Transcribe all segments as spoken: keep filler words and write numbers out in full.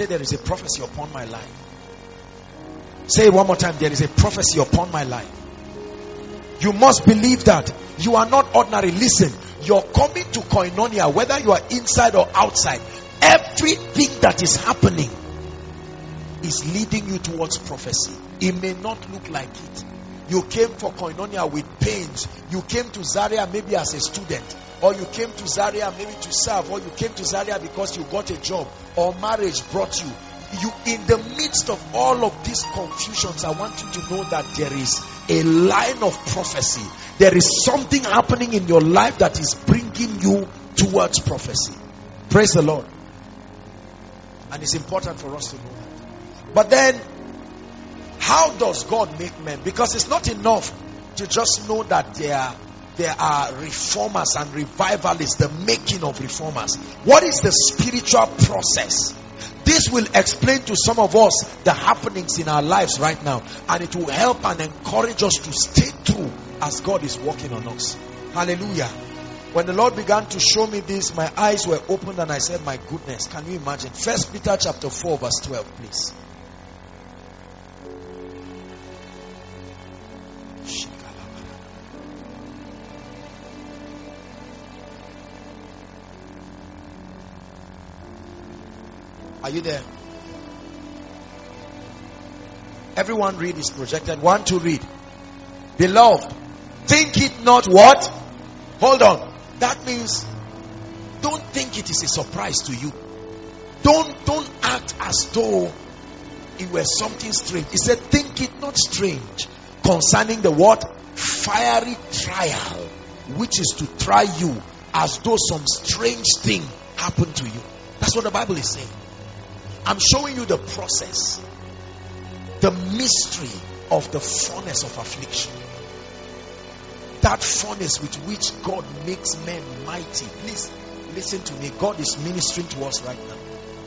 Say, there is a prophecy upon my life. Say it one more time. There is a prophecy upon my life. You must believe that. You are not ordinary. Listen, you're coming to Koinonia, whether you are inside or outside. Everything that is happening is leading you towards prophecy. It may not look like it. You came for Koinonia with pains. You came to Zaria maybe as a student, or you came to Zaria maybe to serve, or you came to Zaria because you got a job, or marriage brought you. You, in the midst of all of these confusions, I want you to know that there is a line of prophecy. There is something happening in your life that is bringing you towards prophecy. Praise the Lord. And it's important for us to know that. But then, how does God make men? Because it's not enough to just know that there are, there are reformers and revivalists, the making of reformers. What is the spiritual process? This will explain to some of us the happenings in our lives right now, and it will help and encourage us to stay true as God is working on us. Hallelujah. When the Lord began to show me this, my eyes were opened and I said, my goodness, can you imagine? First Peter chapter four verse twelve, please. Are you there? Everyone read is projected. One to read. Beloved, think it not what? Hold on. That means don't think it is a surprise to you. Don't don't act as though it were something strange. He said, think it not strange concerning the what? Fiery trial, which is to try you as though some strange thing happened to you. That's what the Bible is saying. I'm showing you the process, the mystery of the furnace of affliction. That furnace with which God makes men mighty. Please listen to me. God is ministering to us right now.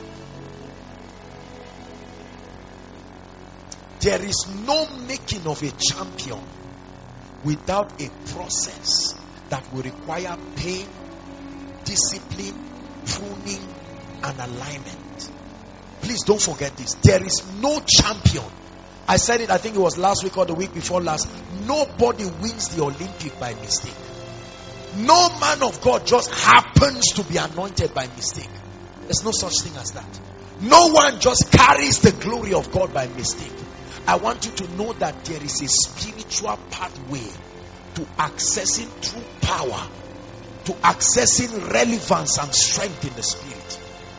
There is no making of a champion without a process that will require pain, discipline, pruning, and alignment. Please don't forget this. There is no champion. I said it, I think it was last week or the week before last. Nobody wins the Olympic by mistake. No man of God just happens to be anointed by mistake. There's no such thing as that. No one just carries the glory of God by mistake. I want you to know that there is a spiritual pathway to accessing true power, to accessing relevance and strength in the spirit.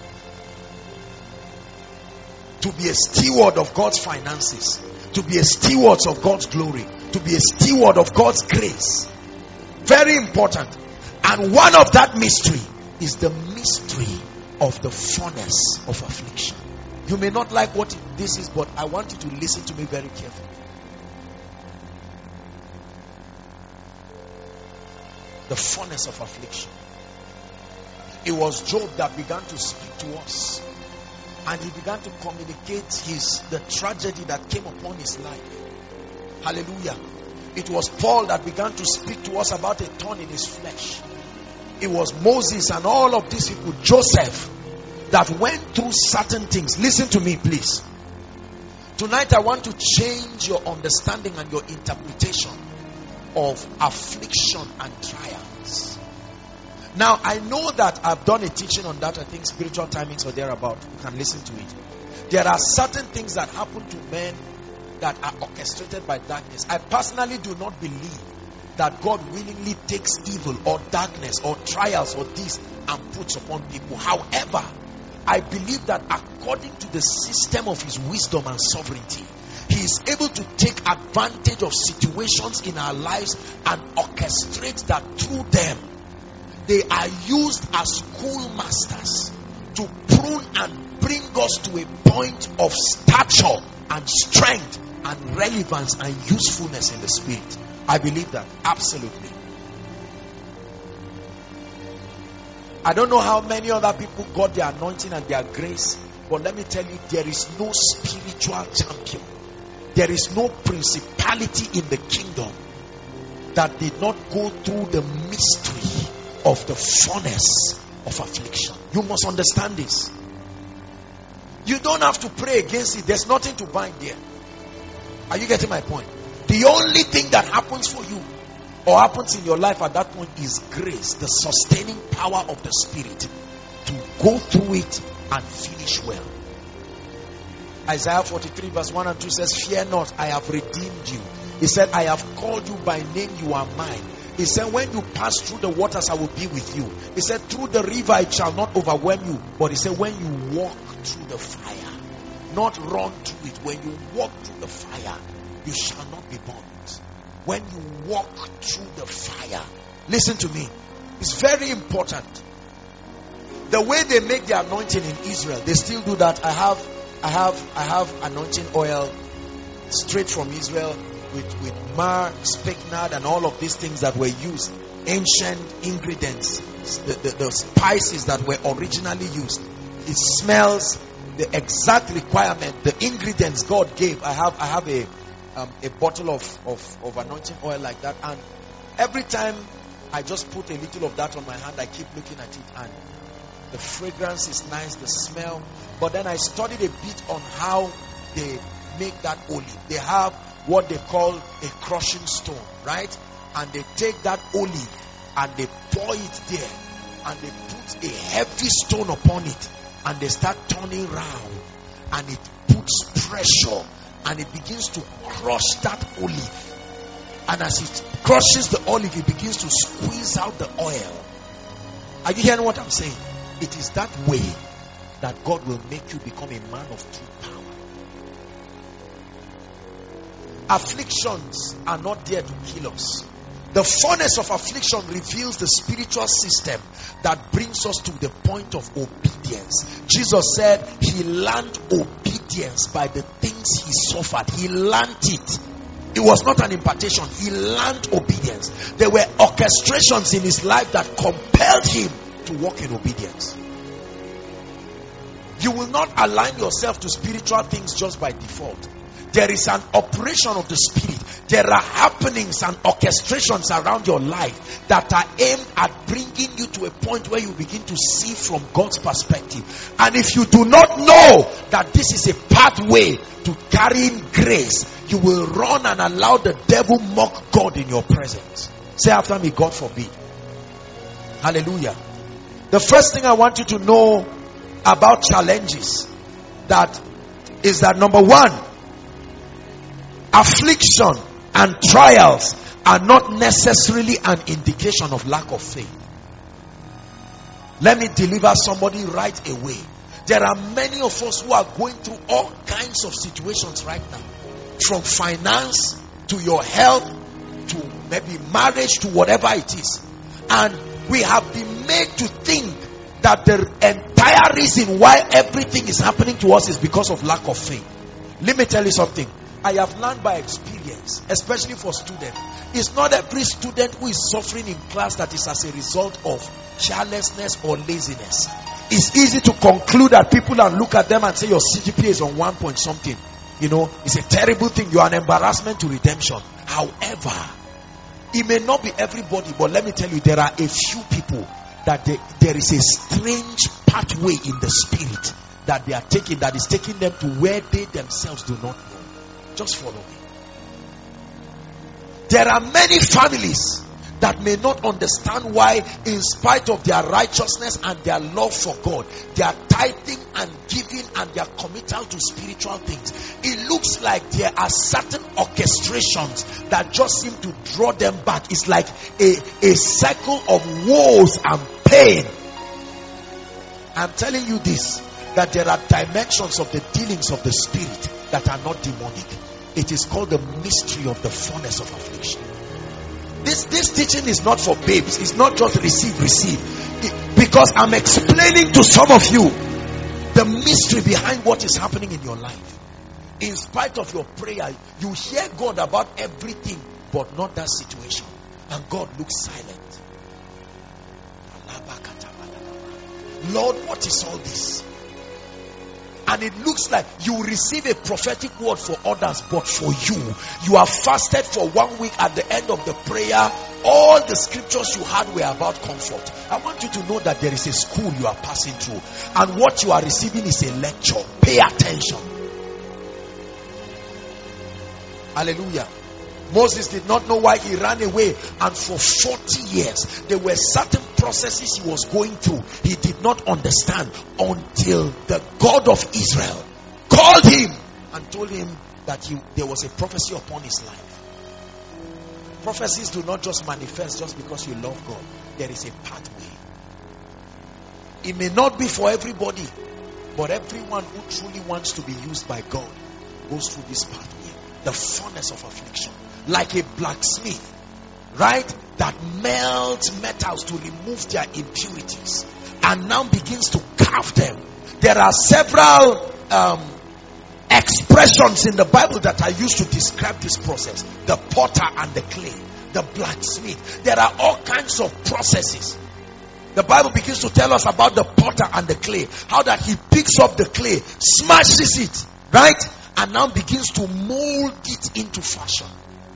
To be a steward of God's finances, to be a steward of God's glory, to be a steward of God's grace. Very important. And one of that mystery is the mystery of the furnace of affliction. You may not like what this is, but I want you to listen to me very carefully. The furnace of affliction. It was Job that began to speak to us. And he began to communicate his the tragedy that came upon his life. Hallelujah. It was Paul that began to speak to us about a thorn in his flesh. It was Moses and all of these people, Joseph, that went through certain things. Listen to me, please. Tonight I want to change your understanding and your interpretation of affliction and trials. Now, I know that I've done a teaching on that. I think spiritual timings or thereabout. You can listen to it. There are certain things that happen to men that are orchestrated by darkness. I personally do not believe that God willingly takes evil or darkness or trials or this and puts upon people. However, I believe that according to the system of his wisdom and sovereignty, he is able to take advantage of situations in our lives and orchestrate that through them. They are used as schoolmasters to prune and bring us to a point of stature and strength and relevance and usefulness in the spirit. I believe that. Absolutely. I don't know how many other people got their anointing and their grace, but let me tell you, there is no spiritual champion. There is no principality in the kingdom that did not go through the mystery of the furnace of affliction. You must understand this. You don't have to pray against it. There's nothing to bind there. Are you getting my point? The only thing that happens for you or happens in your life at that point is grace, the sustaining power of the Spirit to go through it and finish well. Isaiah forty-three verse one and two says, fear not, I have redeemed you. He said, I have called you by name, you are mine. He said, when you pass through the waters, I will be with you. He said, through the river, it shall not overwhelm you. But he said, when you walk through the fire, not run through it. When you walk through the fire, you shall not be burnt. When you walk through the fire, listen to me. It's very important. The way they make the anointing in Israel, they still do that. I have, I have, I have anointing oil straight from Israel. With, with myrrh, spikenard, and all of these things that were used, ancient ingredients, the, the, the spices that were originally used. It smells the exact requirement, the ingredients God gave. I have I have a um, a bottle of, of, of anointing oil like that, and every time I just put a little of that on my hand, I keep looking at it, and the fragrance is nice, the smell. But then I studied a bit on how they make that olive. They have what they call a crushing stone, right? And they take that olive and they pour it there, and they put a heavy stone upon it, and they start turning round, and it puts pressure, and it begins to crush that olive. And as it crushes the olive, it begins to squeeze out the oil. Are you hearing what I'm saying? It is that way that God will make you become a man of true power. Afflictions are not there to kill us. The furnace of affliction reveals the spiritual system that brings us to the point of obedience. Jesus said he learned obedience by the things he suffered. He learned it. It was not an impartation. He learned obedience. There were orchestrations in his life that compelled him to walk in obedience. You will not align yourself to spiritual things just by default. There is an operation of the Spirit. There are happenings and orchestrations around your life that are aimed at bringing you to a point where you begin to see from God's perspective. And if you do not know that this is a pathway to carrying grace, you will run and allow the devil mock God in your presence. Say after me, God forbid. Hallelujah. The first thing I want you to know about challenges that is that number one, affliction and trials are not necessarily an indication of lack of faith. Let me deliver somebody right away. There are many of us who are going through all kinds of situations right now. From finance to your health to maybe marriage to whatever it is. And we have been made to think that the entire reason why everything is happening to us is because of lack of faith. Let me tell you something. I have learned by experience, especially for students. It's not every student who is suffering in class that is as a result of carelessness or laziness. It's easy to conclude that people and look at them and say your C G P A is on one point something. You know, it's a terrible thing. You are an embarrassment to redemption. However, it may not be everybody, but let me tell you, there are a few people that they, there is a strange pathway in the spirit that they are taking, that is taking them to where they themselves do not know. Just follow me. There are many families that may not understand why, in spite of their righteousness and their love for God, their tithing and giving and their committal to spiritual things, it looks like there are certain orchestrations that just seem to draw them back. It's like a, a cycle of woes and pain. I'm telling you this, that there are dimensions of the dealings of the spirit that are not demonic. It is called the mystery of the furnace of affliction. This, this teaching is not for babes. It's not just receive, receive. It, because I'm explaining to some of you the mystery behind what is happening in your life. In spite of your prayer, you hear God about everything, but not that situation. And God looks silent. Lord, what is all this? And it looks like you receive a prophetic word for others, but for you, you have fasted for one week. At the end of the prayer, all the scriptures you had were about comfort. I want you to know that there is a school you are passing through, and what you are receiving is a lecture. Pay attention. Hallelujah. Moses did not know why he ran away, and for forty years there were certain processes he was going through he did not understand, until the God of Israel called him and told him that he, there was a prophecy upon his life. Prophecies do not just manifest just because you love God. There is a pathway. It may not be for everybody, but everyone who truly wants to be used by God goes through this pathway. The furnace of affliction. Like a blacksmith, right, that melts metals to remove their impurities and now begins to carve them. There are several um, expressions in the Bible that are used to describe this process. The potter and the clay, the blacksmith. There are all kinds of processes. The Bible begins to tell us about the potter and the clay, how that he picks up the clay, smashes it, right, and now begins to mold it into fashion.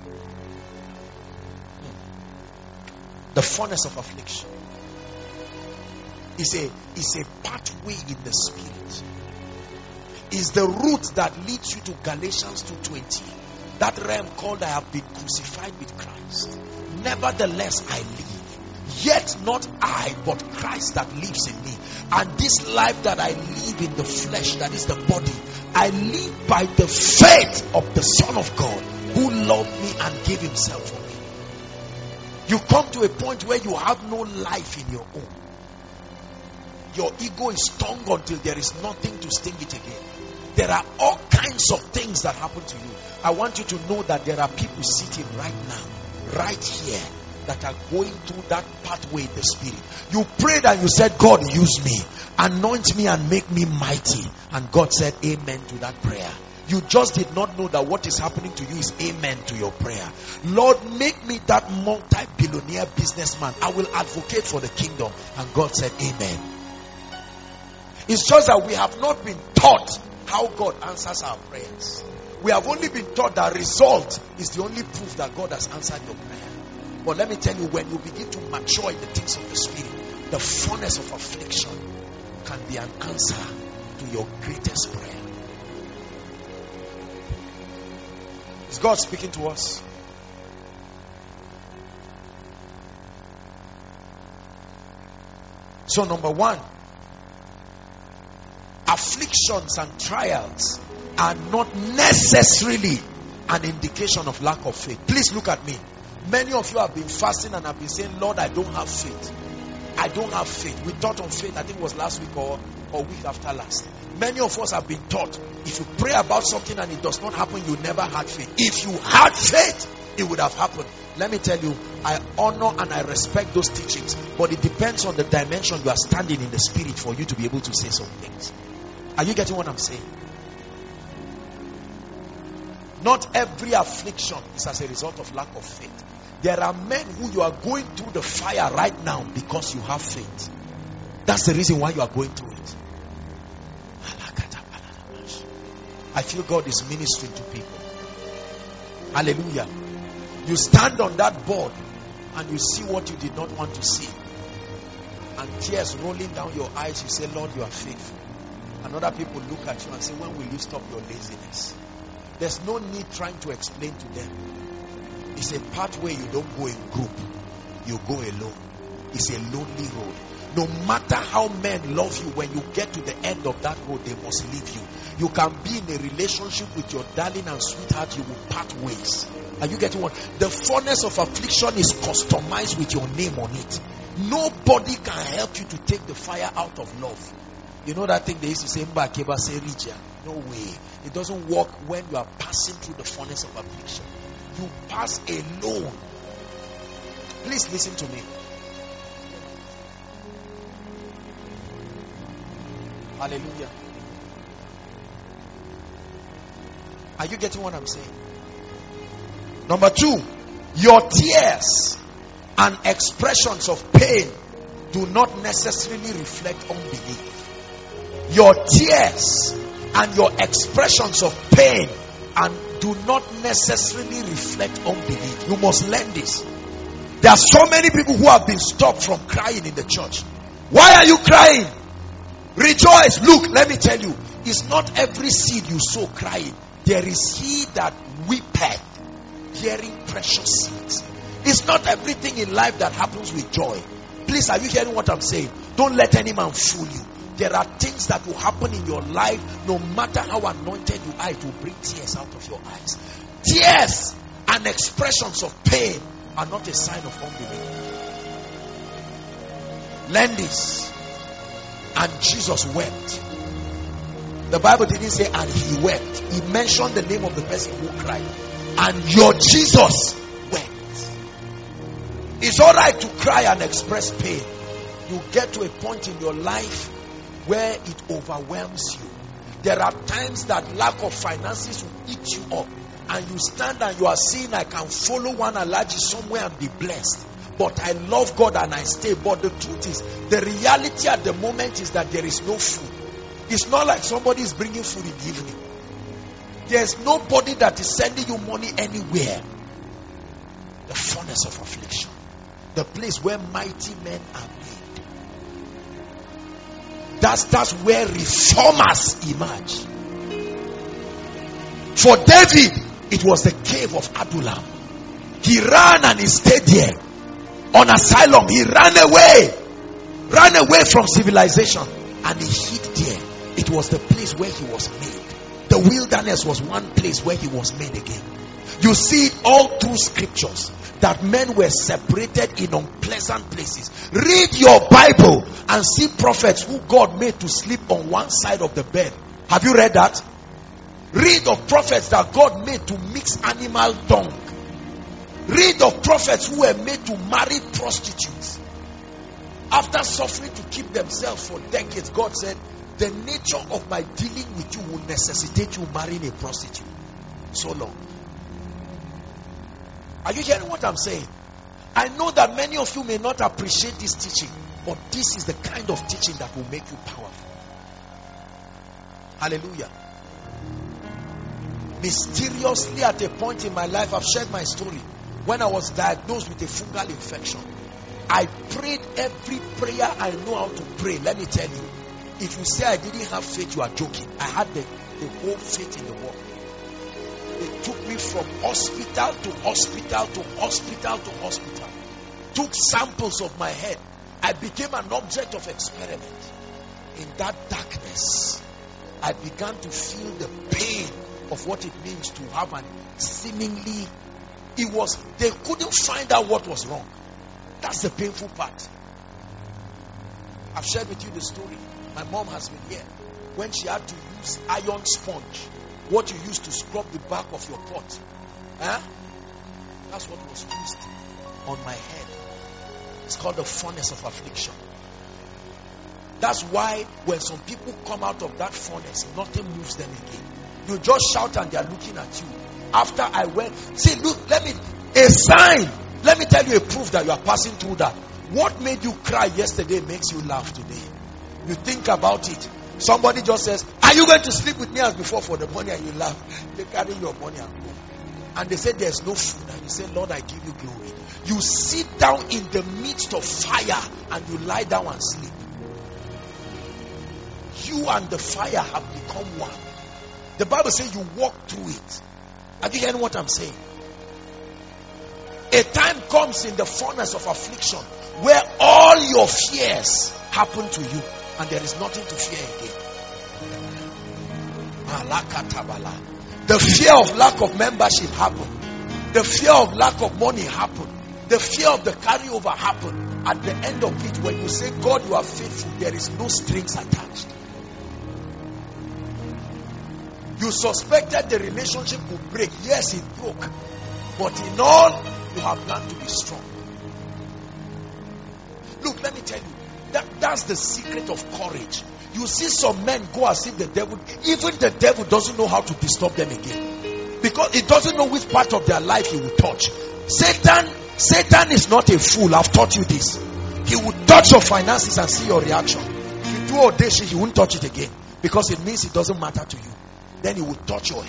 The furnace of affliction is a, is a pathway in the spirit. Is the route that leads you to Galatians two twenty. That realm called, I have been crucified with Christ. Nevertheless I live. Yet not I, but Christ that lives in me. And this life that I live in the flesh, that is the body, I live by the faith of the Son of God, who loved me and gave himself for me. You come to a point where you have no life in your own. Your ego is stung until there is nothing to sting it again. There are all kinds of things that happen to you. I want you to know that there are people sitting right now, right here, that are going through that pathway in the spirit. You prayed and you said, God, use me, anoint me and make me mighty. And God said amen to that prayer. You just did not know that what is happening to you is amen to your prayer. Lord, make me that multi-billionaire businessman. I will advocate for the kingdom. And God said amen. It's just that we have not been taught how God answers our prayers. We have only been taught that result is the only proof that God has answered your prayer. But let me tell you, when you begin to mature in the things of the spirit, the furnace of affliction can be an answer to your greatest prayer. Is God speaking to us? So number one, afflictions and trials are not necessarily an indication of lack of faith. Please look at me. Many of you have been fasting and have been saying, Lord, I don't have faith. I don't have faith. We taught on faith, I think it was last week or, or week after last. Many of us have been taught, if you pray about something and it does not happen, you never had faith. If you had faith, it would have happened. Let me tell you, I honor and I respect those teachings, but it depends on the dimension you are standing in the spirit for you to be able to say some things. Are you getting what I'm saying? Not every affliction is as a result of lack of faith. There are men who you are going through the fire right now because you have faith. That's the reason why you are going through it. I feel God is ministering to people. Hallelujah. You stand on that board and you see what you did not want to see. And tears rolling down your eyes, you say, Lord, you are faithful. And other people look at you and say, when will you stop your laziness? There's no need trying to explain to them. It's a pathway you don't go in group. You go alone. It's a lonely road. No matter how men love you, when you get to the end of that road, they must leave you. You can be in a relationship with your darling and sweetheart, you will part ways. Are you getting what? The furnace of affliction is customized with your name on it. Nobody can help you to take the fire out of love. You know that thing they used to say, Mbakeba Serija? No way. It doesn't work when you are passing through the furnace of affliction. You pass alone. Please listen to me. Hallelujah. Are you getting what I'm saying? Number two, your tears and expressions of pain do not necessarily reflect unbelief. Your tears and your expressions of pain and do not necessarily reflect unbelief. You must learn this. There are so many people who have been stopped from crying in the church. Why are you crying? Rejoice. Look, let me tell you, it's not every seed you sow crying. There is he that weepeth, hearing precious seeds. It's not everything in life that happens with joy. Please, are you hearing what I'm saying? Don't let any man fool you. There are things that will happen in your life, no matter how anointed you are, it will bring tears out of your eyes. Tears and expressions of pain are not a sign of unbelief. Learn this. And Jesus wept. The Bible didn't say and he wept. He mentioned the name of the person who cried. And your Jesus wept. It's alright to cry and express pain. You get to a point in your life where it overwhelms you. There are times that lack of finances will eat you up. And you stand and you are saying, I can follow one Alaji somewhere and be blessed. But I love God and I stay. But the truth is, the reality at the moment is that there is no food. It's not like somebody is bringing food in the evening. There's nobody that is sending you money anywhere. The furnace of affliction. The place where mighty men are made. That's, that's where reformers emerge. For David, it was the cave of Adullam. He ran and he stayed there. On asylum, he ran away. Ran away from civilization. And he hid there. It was the place where he was made. The wilderness was one place where he was made again. You see it all through scriptures. That men were separated in unpleasant places. Read your Bible and see prophets who God made to sleep on one side of the bed. Have you read that? Read of prophets that God made to mix animal dung. Read of prophets who were made to marry prostitutes. After suffering to keep themselves for decades, God said, the nature of my dealing with you will necessitate you marrying a prostitute. So long. Are you hearing what I'm saying? I know that many of you may not appreciate this teaching, but this is the kind of teaching that will make you powerful. Hallelujah. Mysteriously, at a point in my life, I've shared my story. When I was diagnosed with a fungal infection, I prayed every prayer I know how to pray. Let me tell you, if you say I didn't have faith, you are joking. I had the, the whole faith in the world. They took me from hospital to hospital to hospital to hospital. Took samples of my head. I became an object of experiment. In that darkness, I began to feel the pain of what it means to have an seemingly, it was, they couldn't find out what was wrong. That's the painful part. I've shared with you the story. My mom has been here. When she had to use iron sponge, what you used to scrub the back of your pot. Huh? That's what was used on my head. It's called the furnace of affliction. That's why when some people come out of that furnace, nothing moves them again. You just shout and they are looking at you. After I went, see, look, let me, a sign. Let me tell you a proof that you are passing through that. What made you cry yesterday makes you laugh today. You think about it. Somebody just says, are you going to sleep with me as before for the money? And you laugh. They carry your money and go. And they say there's no food. And you say, Lord, I give you glory. You sit down in the midst of fire and you lie down and sleep. You and the fire have become one. The Bible says you walk through it. Are you hearing what I'm saying? A time comes in the furnace of affliction where all your fears happen to you and there is nothing to fear again. The fear of lack of membership happened. The fear of lack of money happened. The fear of the carryover happened. At the end of it, when you say, God, you are faithful, there is no strings attached. You suspected the relationship would break. Yes, it broke. But in all, you have learned to be strong. Look, let me tell you. That, that's the secret of courage. You see some men go as if the devil, even the devil doesn't know how to disturb them again. Because it doesn't know which part of their life he will touch. Satan, Satan is not a fool. I've taught you this. He will touch your finances and see your reaction. If you do audacious, he won't touch it again. Because it means it doesn't matter to you. Then he will touch your health.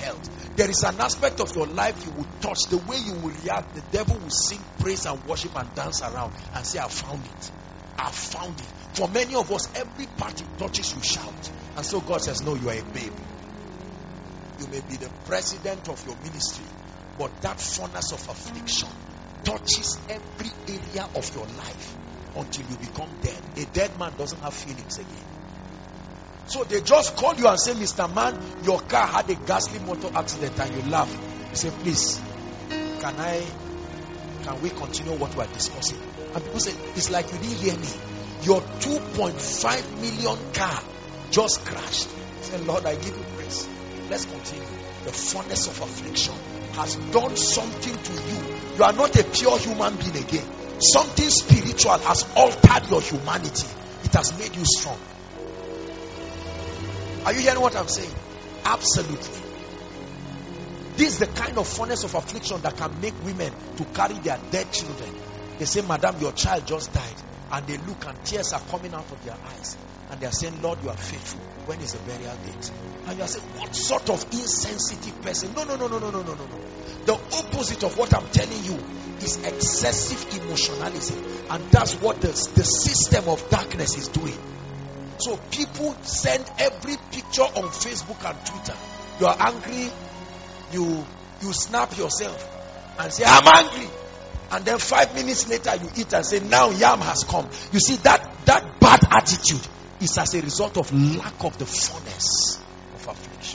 There is an aspect of your life you will touch. The way you will react, the devil will sing praise and worship and dance around and say, I found it. I found it. For many of us, every part it touches, you shout. And so God says, no, you are a babe. You may be the president of your ministry, but that furnace of affliction touches every area of your life until you become dead. A dead man doesn't have feelings again. So they just call you and say, Mister Man, your car had a ghastly motor accident, and you laugh. You say, please, can I, can we continue what we are discussing? And people say, it's like you didn't hear me. Your two point five million car just crashed. Say, Lord, I give you praise. Let's continue. The furnace of affliction has done something to you. You are not a pure human being again. Something spiritual has altered your humanity. It has made you strong. Are you hearing what I'm saying? Absolutely. This is the kind of furnace of affliction that can make women to carry their dead children. They say, Madam, your child just died. And they look and tears are coming out of their eyes. And they are saying, Lord, you are faithful. When is the burial date? And you are saying, what sort of insensitive person? No, no, no, no, no, no, no, no. The opposite of what I'm telling you is excessive emotionalism. And that's what the, the system of darkness is doing. So people send every picture on Facebook and Twitter. You are angry, you you snap yourself and say, I'm angry. And then five minutes later you eat and say, now yam has come. You see, that, that bad attitude is as a result of lack of the furnace of affliction.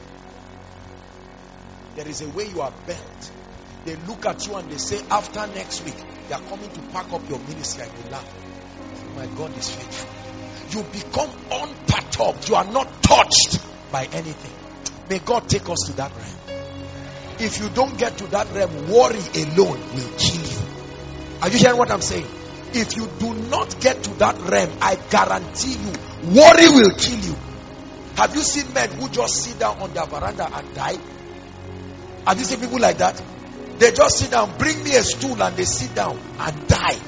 There is a way you are bent. They look at you and they say, after next week, they are coming to pack up your ministry, and you laugh. My God is faithful. You become unperturbed. You are not touched by anything. May God take us to that realm. If you don't get to that realm, worry alone will kill you. Are you hearing what I'm saying? If you do not get to that realm, I guarantee you, worry will kill you. Have you seen men who just sit down on their veranda and die? Have you seen people like that? They just sit down, bring me a stool, and they sit down and die.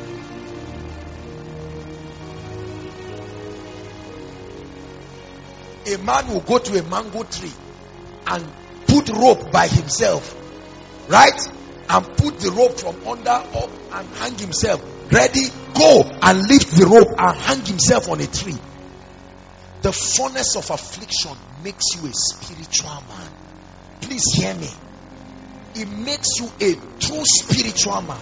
A man will go to a mango tree and put rope by himself, right? And put the rope from under up and hang himself. Ready? Go and lift the rope and hang himself on a tree. The furnace of affliction makes you a spiritual man. Please hear me. It makes you a true spiritual man.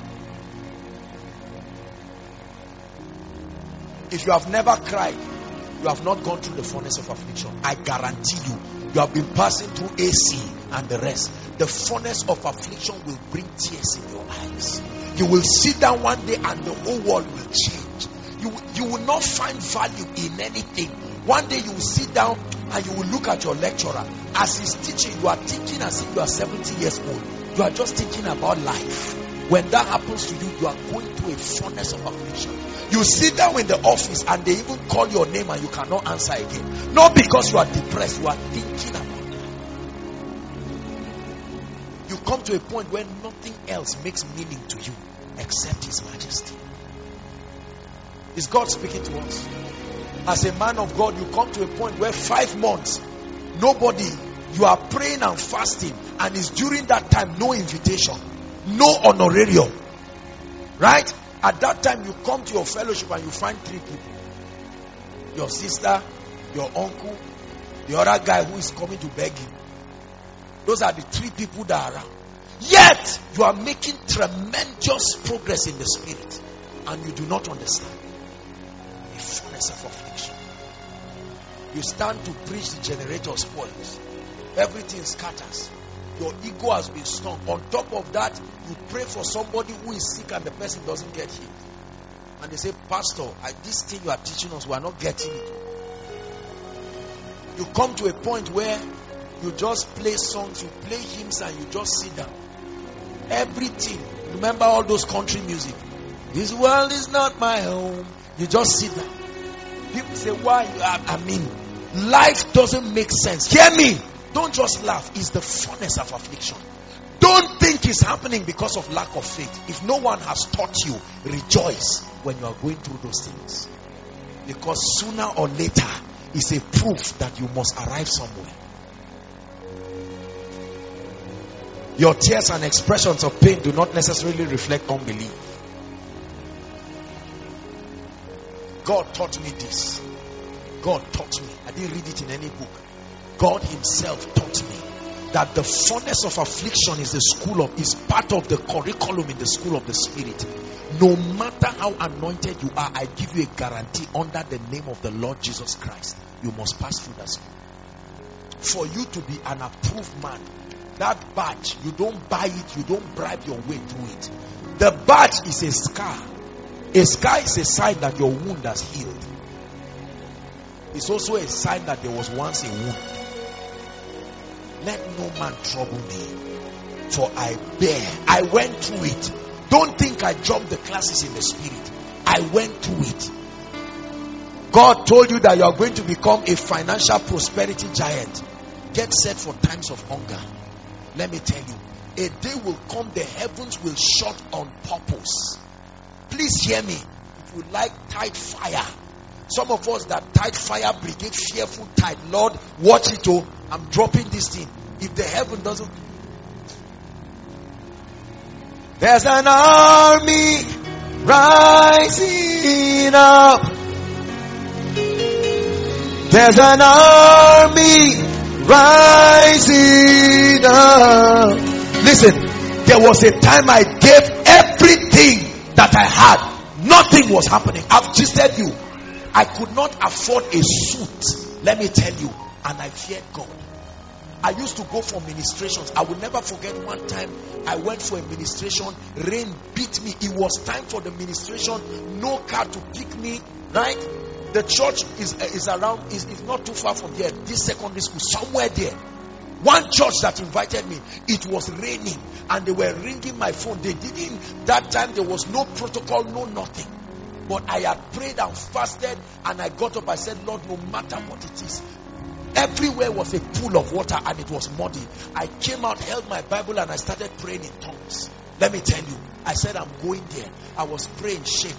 If you have never cried, you have not gone through the furnace of affliction. I guarantee you, you have been passing through A C and the rest. The furnace of affliction will bring tears in your eyes. You will sit down one day and the whole world will change. You, you will not find value in anything. One day you will sit down and you will look at your lecturer. As he's teaching, you are thinking as if you are seventy years old. You are just thinking about life. When that happens to you, you are going through a furnace of affliction. You sit down in the office and they even call your name and you cannot answer again. Not because you are depressed, you are thinking about life. You come to a point where nothing else makes meaning to you except His majesty. Is God speaking to us? As a man of God, you come to a point where five months, nobody, you are praying and fasting, and it's during that time no invitation, no honorarium, right? At that time you come to your fellowship and you find three people: your sister, your uncle, the other guy who is coming to beg you. Those are the three people that are around. Yet you are making tremendous progress in the spirit and you do not understand. A furnace of affliction. You stand to preach, the generator spoils. Everything scatters. Your ego has been stung. On top of that, you pray for somebody who is sick and the person doesn't get healed. And they say, Pastor, I, this thing you are teaching us, we are not getting it. You come to a point where you just play songs, you play hymns, and you just sit down. Everything. Remember all those country music. This world is not my home. You just sit down. People say, why? I mean, life doesn't make sense. Hear me. Don't just laugh. It's the furnace of affliction. Don't think it's happening because of lack of faith. If no one has taught you, rejoice when you are going through those things. Because sooner or later, it's a proof that you must arrive somewhere. Your tears and expressions of pain do not necessarily reflect unbelief. God taught me this. God taught me. I didn't read it in any book. God himself taught me that the furnace of affliction is the school of, is part of the curriculum in the school of the Spirit. No matter how anointed you are, I give you a guarantee under the name of the Lord Jesus Christ, you must pass through that school. For you to be an approved man, that badge, you don't buy it, you don't bribe your way through it. The badge is a scar. A scar is a sign that your wound has healed. It's also a sign that there was once a wound. Let no man trouble me, for I bear. I went through it. Don't think I jumped the classes in the Spirit. I went through it. God told you that you are going to become a financial prosperity giant. Get set for times of hunger. Let me tell you, a day will come, the heavens will shut on purpose. Please hear me. If you like tight fire, some of us that tight fire brigade, fearful tight, Lord, watch it. Oh, I'm dropping this thing. If the heaven doesn't, there's an army rising up. There's an army rising up. Listen, there was a time I gave everything that I had. Nothing was happening. I've just said you, I could not afford a suit. Let me tell you, and I feared God. I used to go for ministrations. I will never forget one time I went for a ministration. Rain beat me. It was time for the ministration. No car to pick me. Right? The church is is around. Is, is not too far from here. This secondary school, somewhere there. One church that invited me. It was raining, and they were ringing my phone. They didn't. That time there was no protocol, no nothing. But I had prayed and fasted, and I got up. I said, Lord, no matter what it is. Everywhere was a pool of water and it was muddy. I came out, held my Bible, and I started praying in tongues. Let me tell you, I said, I'm going there. I was praying.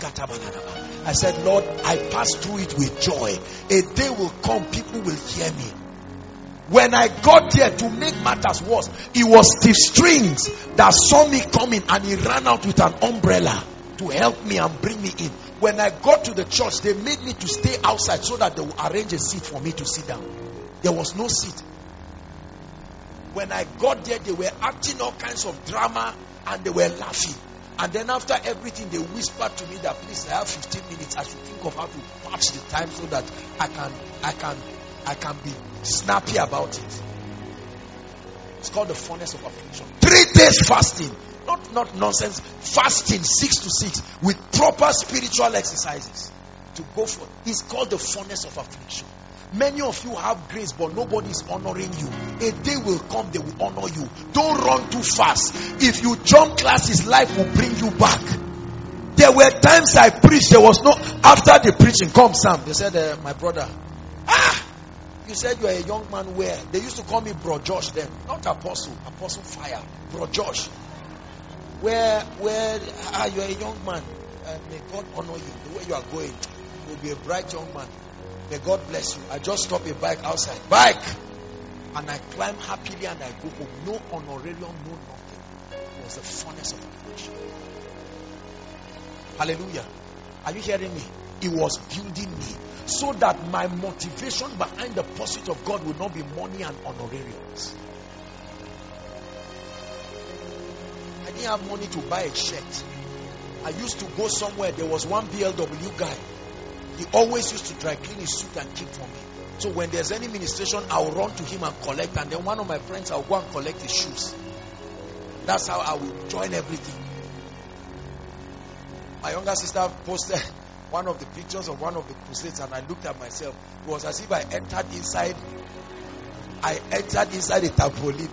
I said, Lord, I passed through it with joy. A day will come, people will hear me. When I got there, to make matters worse, it was Steve Strings that saw me coming, and he ran out with an umbrella to help me and bring me in. When I got to the church, they made me to stay outside so that they would arrange a seat for me to sit down. There was no seat. When I got there, they were acting all kinds of drama and they were laughing. And then after everything, they whispered to me that, please, I have fifteen minutes. I should think of how to patch the time so that I can, I can, I can be snappy about it. It's called the furnace of affliction. Three days fasting. Not, not nonsense. Fasting six to six with proper spiritual exercises to go for. It's called the furnace of affliction. Many of you have grace, but nobody is honoring you. A day will come, they will honor you. Don't run too fast. If you jump classes, life will bring you back. There were times I preached, there was no, after the preaching, come Sam, they said, uh, my brother, ah, you said you are a young man where? They used to call me Bro Josh then, not Apostle, Apostle Fire, Bro Josh. Where, where, ah, you are a young man, uh, may God honor you. The way you are going, you will be a bright young man. May God bless you. I just stopped a bike outside. Bike! And I climb happily and I go home. No honorarium, no nothing. It was the furnace of affliction. Hallelujah. Are you hearing me? It was building me. So that my motivation behind the pursuit of God would not be money and honorariums. I didn't have money to buy a shirt. I used to go somewhere. There was one B L W guy. He always used to dry clean his suit and keep for me. So when there's any ministration, I'll run to him and collect. And then one of my friends, I'll go and collect his shoes. That's how I will join everything. My younger sister posted one of the pictures of one of the crusades, and I looked at myself. It was as if I entered inside. I entered inside a trampoline.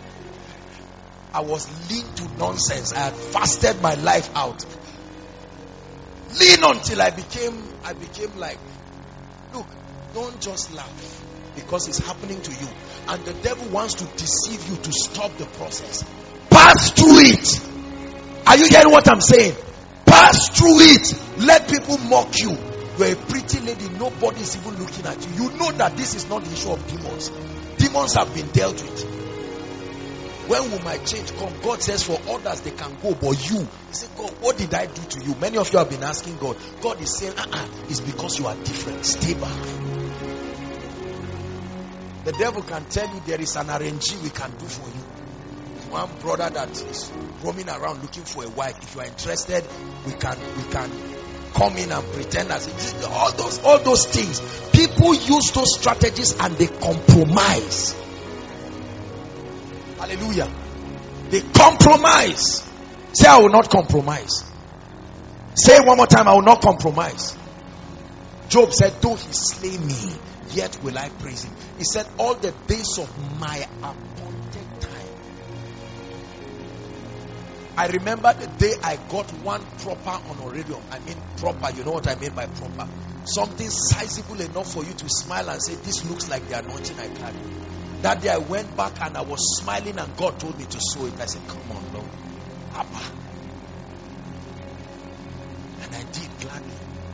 I was lean to nonsense. I had fasted my life out. Lean until I became, I became like, look, don't just laugh because it's happening to you. And the devil wants to deceive you to stop the process. Pass through it. Are you hearing what I'm saying? Pass through it. Let people mock you. You're a pretty lady. Nobody's even looking at you. You know that this is not the issue of demons. Demons have been dealt with. When will my change come? God says for others they can go, but you. He said, God, what did I do to you? Many of you have been asking God. God is saying, uh-uh, it's because you are different. Stay back. The devil can tell you there is an arrangee we can do for you. One brother that is roaming around looking for a wife. If you are interested, we can we can come in and pretend as it. All those all those things. People use those strategies and they compromise. Hallelujah. They compromise. Say, I will not compromise. Say one more time, I will not compromise. Job said, though he slay me, yet will I praise him. He said, all the days of my appointed time. I remember the day I got one proper honorarium. I mean proper, you know what I mean by proper. Something sizable enough for you to smile and say, this looks like the anointing I carry. That day I went back and I was smiling and God told me to sow it. I said, come on, Lord. Abba. And I did gladly.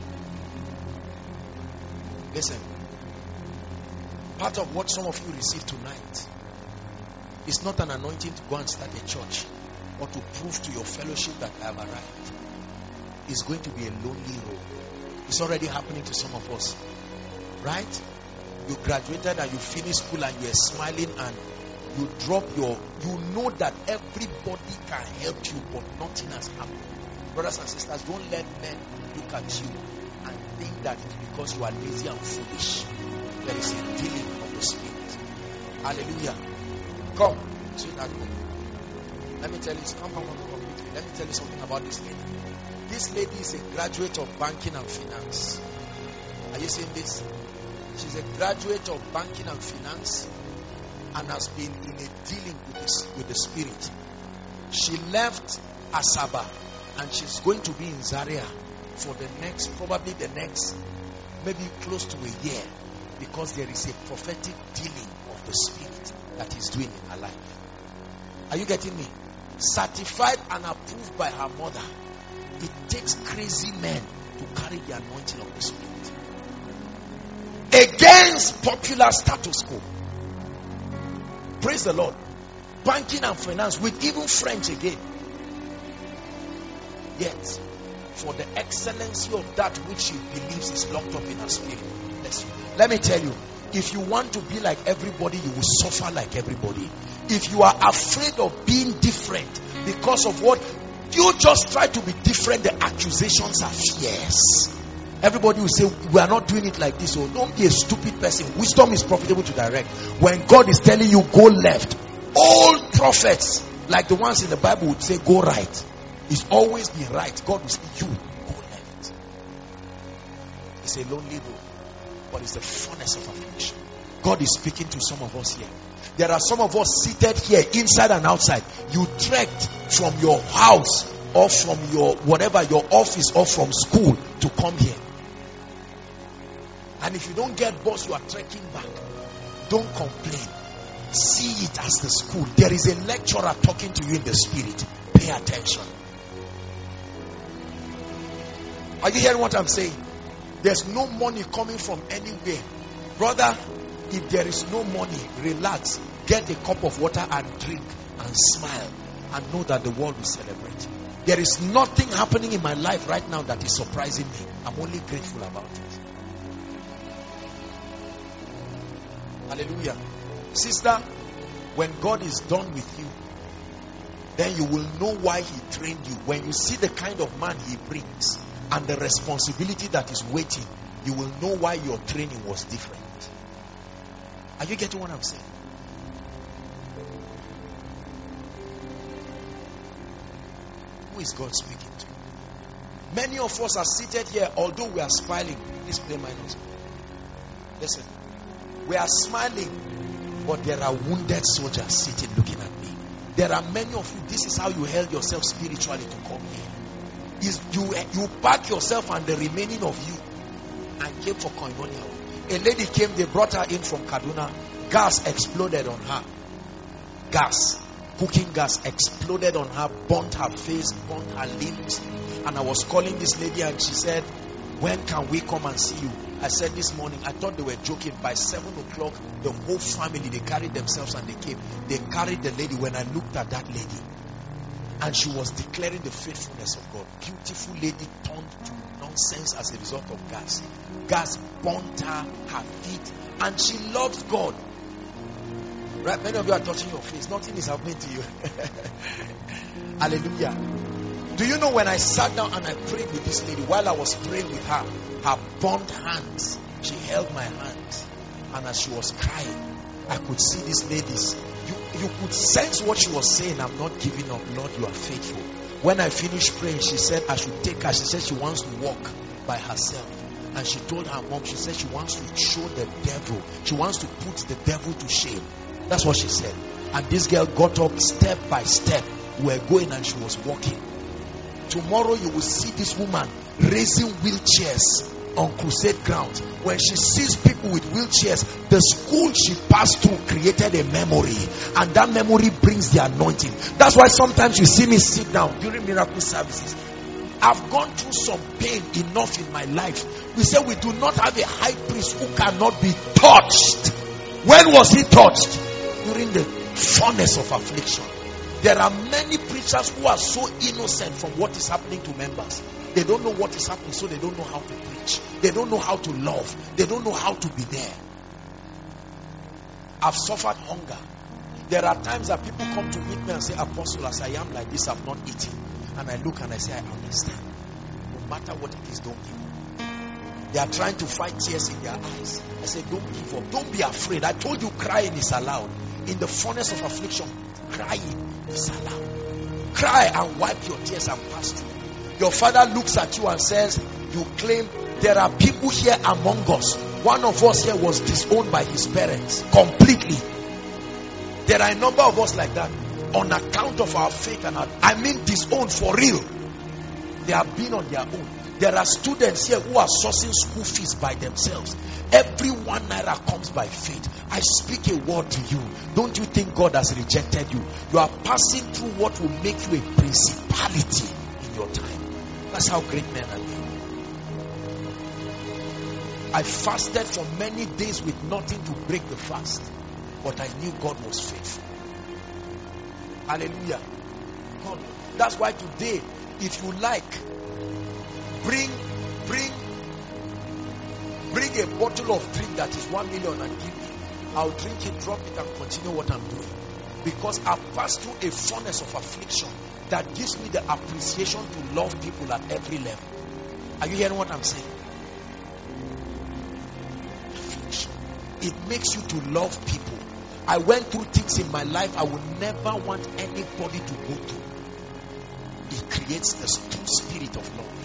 Listen. Part of what some of you receive tonight is not an anointing to go and start a church or to prove to your fellowship that I have arrived. It's going to be a lonely road. It's already happening to some of us. Right? You graduated and you finished school and you are smiling and you drop your, you know that everybody can help you, but nothing has happened. Brothers and sisters, don't let men look at you and think that it's because you are lazy and foolish. There is a dealing of the Spirit. Hallelujah. Come. Sweetheart, come. Let me tell you, come, come, come, come quickly. Let me tell you something about this lady. This lady is a graduate of banking and finance. Are you seeing this? She's a graduate of banking and finance and has been in a dealing with this, with the Spirit. She left Asaba and she's going to be in Zaria for the next, probably the next, maybe close to a year, because there is a prophetic dealing of the Spirit that He's doing in her life. Are you getting me? Certified and approved by her mother. It takes crazy men to carry the anointing of the Spirit against popular status quo. Praise the Lord. Banking and finance with even French again. Yet, for the excellency of that which she believes is locked up in her spirit. Let me tell you, if you want to be like everybody, you will suffer like everybody. If you are afraid of being different because of what you just try to be different, the accusations are fierce. Everybody will say, we are not doing it like this. So don't be a stupid person. Wisdom is profitable to direct. When God is telling you go left, all prophets like the ones in the Bible would say go right. It's always been right. God will say you go left. It's a lonely road, but it's the furnace of affliction. God is speaking to some of us here. There are some of us seated here inside and outside. You trekked from your house or from your whatever, your office or from school to come here. And if you don't get bus, you are trekking back. Don't complain. See it as the school. There is a lecturer talking to you in the spirit. Pay attention. Are you hearing what I'm saying? There's no money coming from anywhere. Brother, if there is no money, relax. Get a cup of water and drink and smile and know that the world will celebrate. There is nothing happening in my life right now that is surprising me. I'm only grateful about it. Hallelujah. Sister, when God is done with you, then you will know why He trained you. When you see the kind of man He brings and the responsibility that is waiting, you will know why your training was different. Are you getting what I'm saying? Who is God speaking to? Many of us are seated here, although we are smiling. Please play minus. Listen. We are smiling, but there are wounded soldiers sitting looking at me. There are many of you, this is how you held yourself spiritually to come here. Is you, you pack yourself and the remaining of you and came for koinonia. A lady came, they brought her in from Kaduna. Gas exploded on her. Gas. Cooking gas exploded on her, burnt her face, burnt her limbs. And I was calling this lady and she said, when can we come and see you? I said this morning, I thought they were joking. By seven o'clock, the whole family, they carried themselves and they came. They carried the lady. When I looked at that lady, and she was declaring the faithfulness of God. Beautiful lady turned to nonsense as a result of gas. Gas burnt her, her feet, and she loved God. Right? Many of you are touching your face. Nothing is happening to you. Hallelujah. Do you know when I sat down and I prayed with this lady, while I was praying with her, her burnt hands, she held my hands, and as she was crying, I could see this lady's, you, you could sense what she was saying. I'm not giving up, Lord, you are faithful. When I finished praying, she said I should take her. She said she wants to walk by herself. And she told her mom, she said she wants to show the devil, she wants to put the devil to shame. That's what she said. And this girl got up step by step. We were going and she was walking. Tomorrow you will see this woman raising wheelchairs on crusade grounds. When she sees people with wheelchairs, the school she passed through created a memory, and that memory brings the anointing. That's why sometimes you see me sit down during miracle services. I've gone through some pain enough in my life. We say we do not have a high priest who cannot be touched. When was he touched? During the furnace of affliction. There are many preachers who are so innocent from what is happening to members. They don't know what is happening, so they don't know how to preach. They don't know how to love. They don't know how to be there. I've suffered hunger. There are times that people come to meet me and say, Apostle, as I am like this, I've not eaten. And I look and I say, I understand. No matter what it is, don't give up. They are trying to fight tears in their eyes. I say, don't give up. Don't be afraid. I told you crying is allowed. In the furnace of affliction, crying is allowed. Cry and wipe your tears and pass through. Your father looks at you and says, you claim there are people here among us. One of us here was disowned by his parents completely. There are a number of us like that on account of our faith and our, I mean disowned for real. They have been on their own. There are students here who are sourcing school fees by themselves. Every one naira comes by faith. I speak a word to you. Don't you think God has rejected you? You are passing through what will make you a principality in your time. That's how great men are made. I fasted for many days with nothing to break the fast, but I knew God was faithful. Hallelujah. God. That's why today, if you like, bring bring bring a bottle of drink that is one million and give me. I'll drink it, drop it, and continue what I'm doing. Because I've passed through a furnace of affliction that gives me the appreciation to love people at every level. Are you hearing what I'm saying? Affliction. It makes you to love people. I went through things in my life I would never want anybody to go through. It creates the true spirit of love.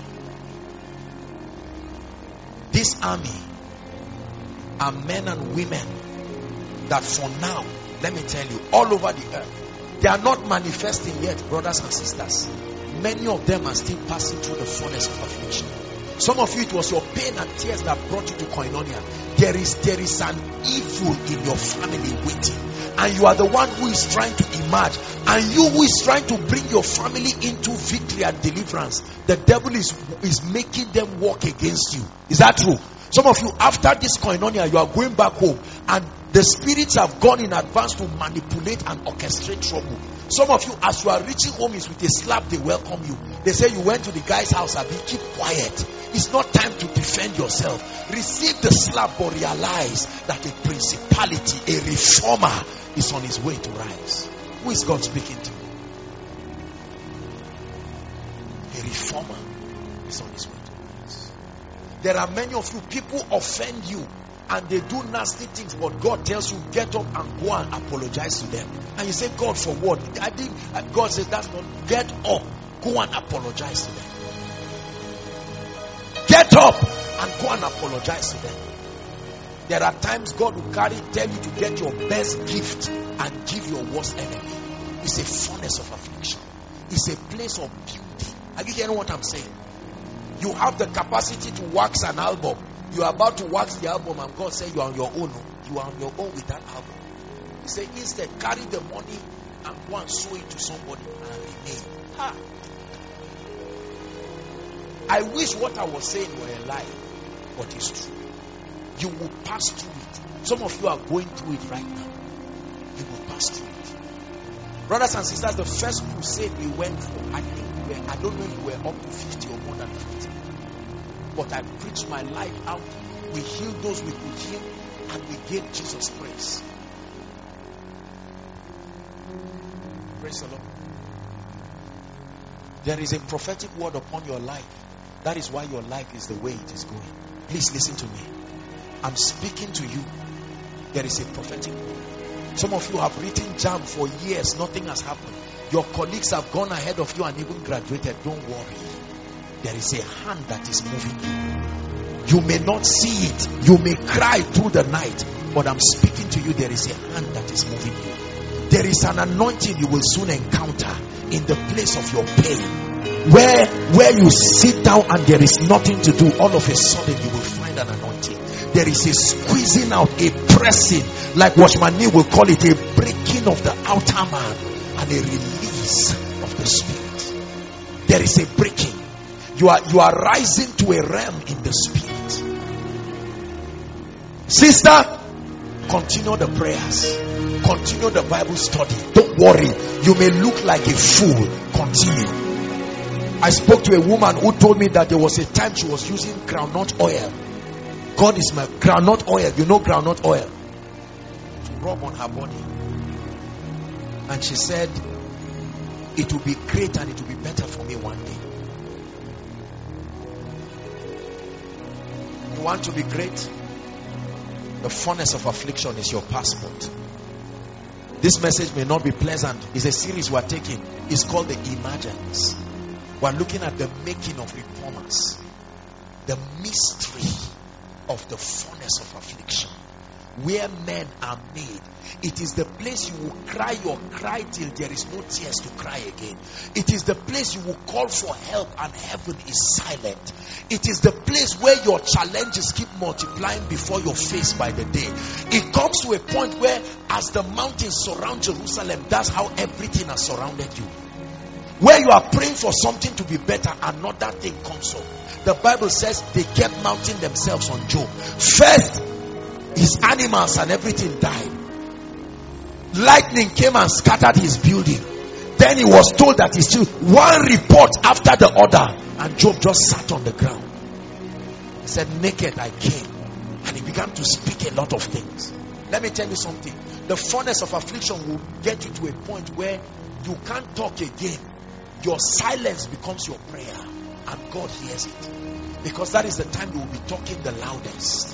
This army are men and women that for now, let me tell you, all over the earth, they are not manifesting yet, brothers and sisters. Many of them are still passing through the furnace of affliction. Some of you, it was your pain and tears that brought you to Koinonia. There is, there is an evil in your family waiting, and you are the one who is trying to emerge, and you who is trying to bring your family into victory and deliverance. The devil is, is making them work against you. Is that true? Some of you, after this Koinonia, you are going back home, and the spirits have gone in advance to manipulate and orchestrate trouble. Some of you, as you are reaching home, is with a slap, they welcome you. They say you went to the guy's house, and you keep quiet. It's not time to defend yourself. Receive the slap, but realize that a principality, a reformer, is on his way to rise. Who is God speaking to? A reformer is on his way to rise. There are many of you, people offend you and they do nasty things, but God tells you, get up and go and apologize to them. And you say, God, for what? I think God says, that's not, get up, go and apologize to them. Get up and go and apologize to them. There are times God will carry, tell you to get your best gift and give your worst enemy. It's a furnace of affliction. It's a place of beauty. Are you hearing what I'm saying? You have the capacity to wax an album. You are about to wax the album, and God said you are on your own. You are on your own with that album. He said, instead, carry the money and go and sow it to somebody and remain. Ha. I wish what I was saying were a lie, but it's true. You will pass through it. Some of you are going through it right now. You will pass through it. Brothers and sisters, the first crusade we went for, I think we were, I don't know if we were up to fifty or more than fifty. But I preached my life out. We healed those we could heal, and we gave Jesus praise. Praise the Lord. There is a prophetic word upon your life. That is why your life is the way it is going. Please listen to me. I'm speaking to you. There is a prophetic word. Some of you have written jam for years. Nothing has happened. Your colleagues have gone ahead of you and even graduated. Don't worry. There is a hand that is moving you. You may not see it. You may cry through the night. But I'm speaking to you. There is a hand that is moving you. There is an anointing you will soon encounter in the place of your pain. Where, where you sit down and there is nothing to do, all of a sudden you will find an anointing. There is a squeezing out, a pressing, like Watchman Nee will call it, a breaking of the outer man and a release of the spirit. There is a breaking. You are, you are rising to a realm in the spirit. Sister, continue the prayers. Continue the Bible study. Don't worry. You may look like a fool. Continue. I spoke to a woman who told me that there was a time she was using groundnut oil. God is my groundnut oil. You know groundnut oil? To rub on her body. And she said, it will be great and it will be better for me one day. You want to be great? The furnace of affliction is your passport. This message may not be pleasant. It's a series we are taking. It's called the Emergence. We are looking at the making of reformers. The mystery of the furnace of affliction. Where men are made. It is the place you will cry your cry till there is no tears to cry again. It is the place you will call for help and heaven is silent. It is the place where your challenges keep multiplying before your face by the day. It comes to a point where as the mountains surround Jerusalem, that's how everything has surrounded you. Where you are praying for something to be better, another thing comes up. The Bible says they kept mounting themselves on Job. First, his animals and everything died. Lightning came and scattered his building. Then he was told that he still one report after the other, and Job just sat on the ground. He said, naked I came. And he began to speak a lot of things. Let me tell you something. The furnace of affliction will get you to a point where you can't talk again. Your silence becomes your prayer, and God hears it, because that is the time you will be talking the loudest.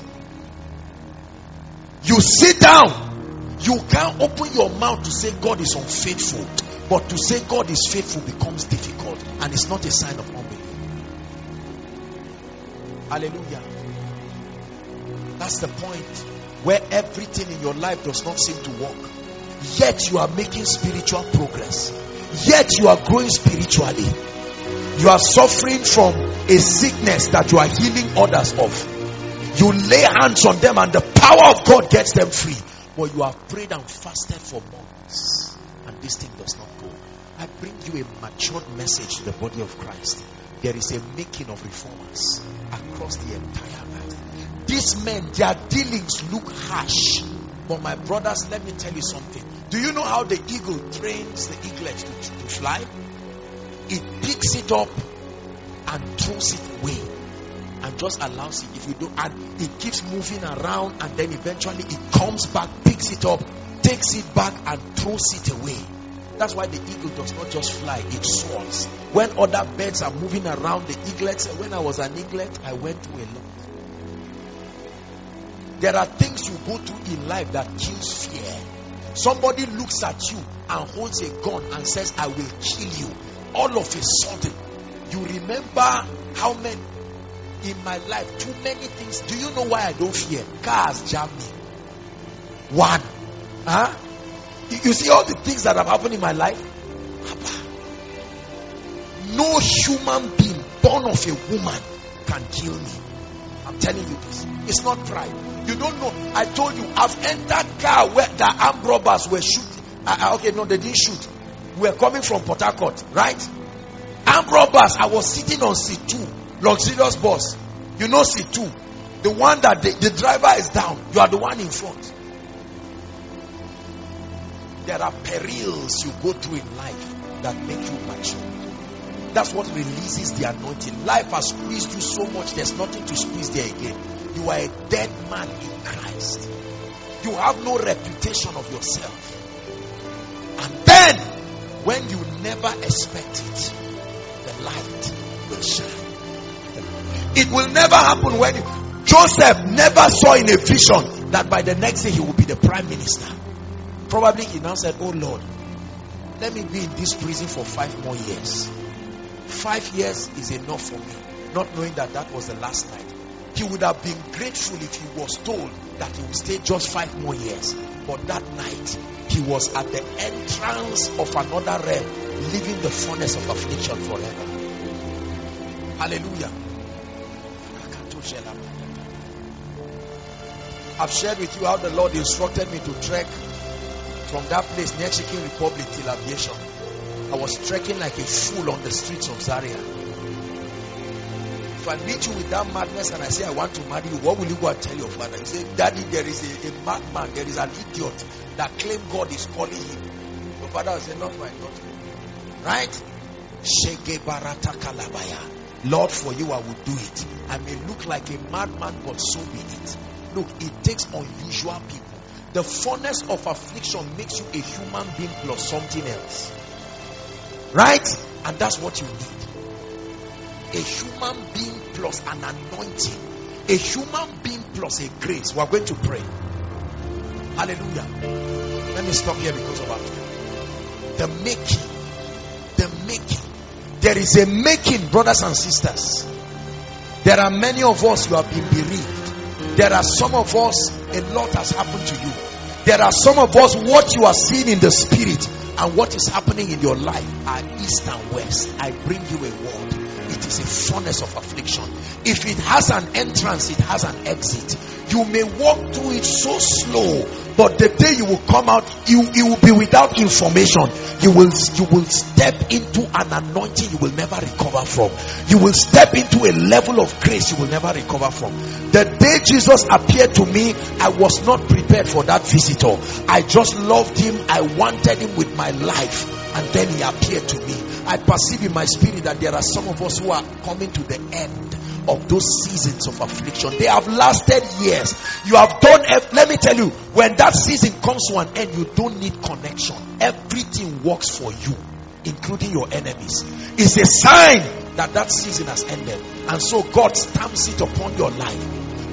You sit down, you can't open your mouth to say God is unfaithful, but to say God is faithful becomes difficult, and it's not a sign of unbelief. Hallelujah. That's the point where everything in your life does not seem to work, yet you are making spiritual progress. Yet you are growing spiritually. You are suffering from a sickness that you are healing others of. You lay hands on them and the power of God gets them free. But you have prayed and fasted for months and this thing does not go. I bring you a matured message to the body of Christ. There is a making of reformers across the entire earth. These men, their dealings look harsh. But my brothers, let me tell you something. Do you know how the eagle trains the eaglet to, to fly? It picks it up and throws it away and just allows it. If you do, and it keeps moving around, and then eventually it comes back, picks it up, takes it back and throws it away. That's why the eagle does not just fly, it soars. When other birds are moving around, the eaglet said, when I was an eaglet, I went through a lot. There are things you go through in life that kills fear. Somebody looks at you and holds a gun and says, I will kill you. All of a sudden, you remember how many in my life, too many things. Do you know why I don't fear? Cars jam me. One. Huh? You see all the things that have happened in my life? No human being born of a woman can kill me. I'm telling you this. It's not pride. You don't know. I told you, I've entered car where the armed robbers were shooting. Uh, okay, no, they didn't shoot. We were coming from Port Harcourt, right? Armed robbers. I was sitting on seat two, luxurious bus. You know seat two. The one that the, the driver is down, you are the one in front. There are perils you go through in life that make you mature. That's what releases the anointing. Life has squeezed you so much, there's nothing to squeeze there again. You are a dead man in Christ. You have no reputation of yourself. And then, when you never expect it, the light will shine. It will never happen when you, Joseph never saw in a vision that by the next day he will be the prime minister. Probably he now said, oh Lord, let me be in this prison for five more years. Five years is enough for me. Not knowing that that was the last night. He would have been grateful if he was told that he would stay just five more years. But that night, he was at the entrance of another realm, living the furnace of affliction forever. Hallelujah. I've shared with you how the Lord instructed me to trek from that place near Chicken Republic till Aviation. I was trekking like a fool on the streets of Zaria. If I meet you with that madness and I say I want to marry you, what will you go and tell your father? You say, Daddy, there is a, a madman, there is an idiot that claims God is calling him. Your father will say, not my daughter. Right? Lord, for you I will do it. I may look like a madman, but so be it. Look, it takes unusual people. The furnace of affliction makes you a human being plus something else. Right? And that's what you need. A human being plus an anointing. A human being plus a grace. We are going to pray. Hallelujah. Let me stop here because of our time. The making. The making. There is a making, brothers and sisters. There are many of us who have been bereaved. There are some of us, a lot has happened to you. There are some of us, what you are seeing in the spirit and what is happening in your life are east and west. I bring you a word. It is a furnace of affliction. If it has an entrance, it has an exit. You may walk through it so slow, but the day you will come out, you, you will be without information. You will, you will step into an anointing you will never recover from. You will step into a level of grace you will never recover from. The day Jesus appeared to me, I was not prepared for that visitor. I just loved him. I wanted him with my life. And then he appeared to me. I perceive in my spirit that there are some of us who are coming to the end of those seasons of affliction. They have lasted years. You have done, let me tell you, when that season comes to an end, you don't need connection. Everything works for you, including your enemies. It's a sign that that season has ended. And so God stamps it upon your life.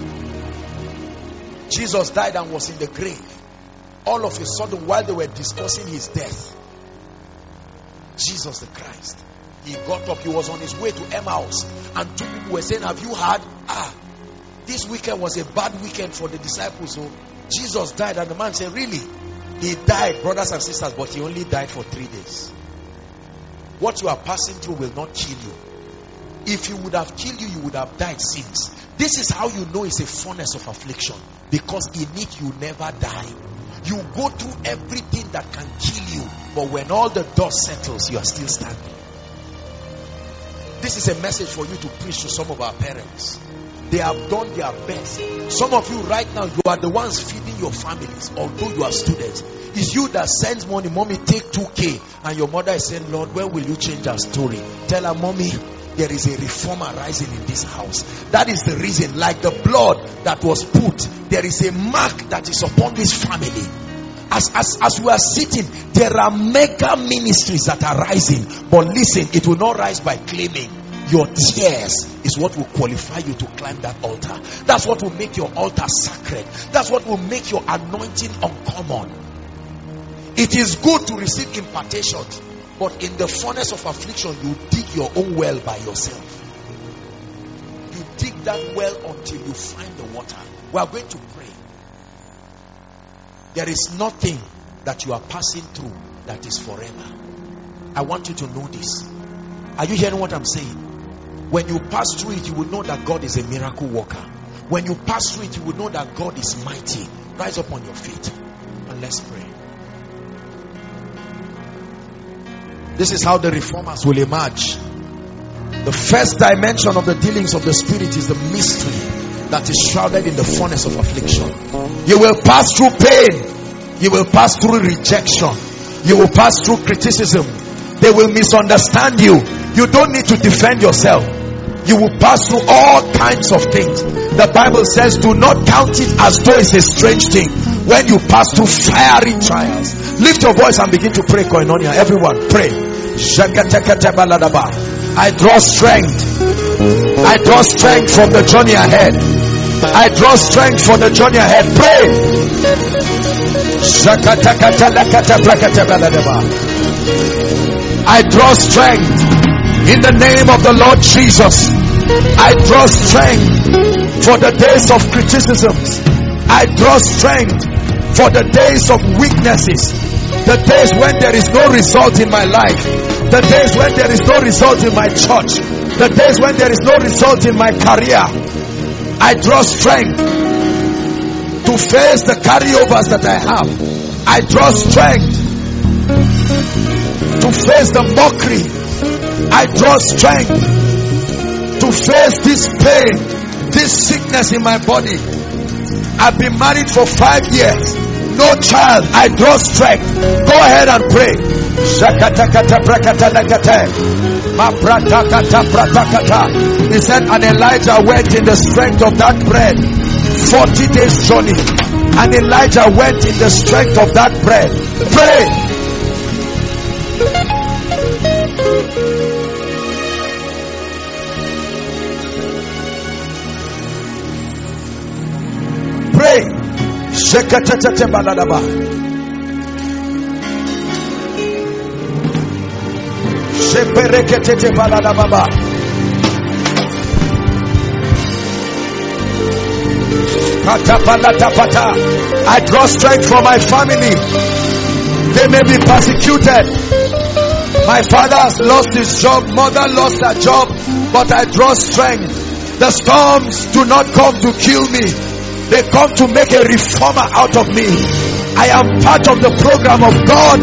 Jesus died and was in the grave. All of a sudden, while they were discussing his death, Jesus the Christ, he got up. He was on his way to Emmaus, and two people were saying, have you heard? Ah, this weekend was a bad weekend for the disciples. So Jesus died, and the man said, really? He died, brothers and sisters, but he only died for three days. What you are passing through will not kill you. If he would have killed you, you would have died since. This is how you know it's a furnace of affliction, because in it you never die. You go through everything that can kill you, but when all the dust settles, you are still standing. This is a message for you to preach to some of our parents. They have done their best. Some of you right now, you are the ones feeding your families, although you are students. It's you that sends money. Mommy, take two K. And your mother is saying, Lord, when will you change our story? Tell her, Mommy, there is a reform arising in this house. That is the reason. Like the blood that was put, there is a mark that is upon this family. As, as, as we are sitting, there are mega ministries that are rising. But listen, it will not rise by claiming. Your tears is what will qualify you to climb that altar. That's what will make your altar sacred. That's what will make your anointing uncommon. It is good to receive impartations, but in the furnace of affliction, you dig your own well by yourself. You dig that well until you find the water. We are going to pray. There is nothing that you are passing through that is forever. I want you to know this. Are you hearing what I'm saying? When you pass through it, you will know that God is a miracle worker. When you pass through it, you will know that God is mighty. Rise up on your feet and let's pray. This is how the reformers will emerge. The first dimension of the dealings of the Spirit is the mystery. that is shrouded in the furnace of affliction. You will pass through pain. You will pass through rejection. You will pass through criticism. They will misunderstand you. You don't need to defend yourself. You will pass through all kinds of things. The Bible says, do not count it as though it's a strange thing when you pass through fiery trials. Lift your voice and begin to pray, Koinonia. Everyone, pray. I draw strength. I draw strength from the journey ahead. I draw strength for the journey ahead. Pray. I draw strength in the name of the Lord Jesus. I draw strength for the days of criticisms. I draw strength for the days of weaknesses. The days when there is no result in my life. The days when there is no result in my church. The days when there is no result in my career. I draw strength to face the carryovers that I have. I draw strength to face the mockery. I draw strength to face this pain, this sickness in my body. I've been married for five years. No child. I draw strength. Go ahead and pray. He said, and Elijah went in the strength of that bread. forty days journey. And Elijah went in the strength of that bread. Pray. Pray. Shekatatete baladaba. Shepereketete baladaba. I draw strength for my family. They may be persecuted. My father has lost his job, mother lost her job, but I draw strength. The storms do not come to kill me. They come to make a reformer out of me. I am part of the program of God.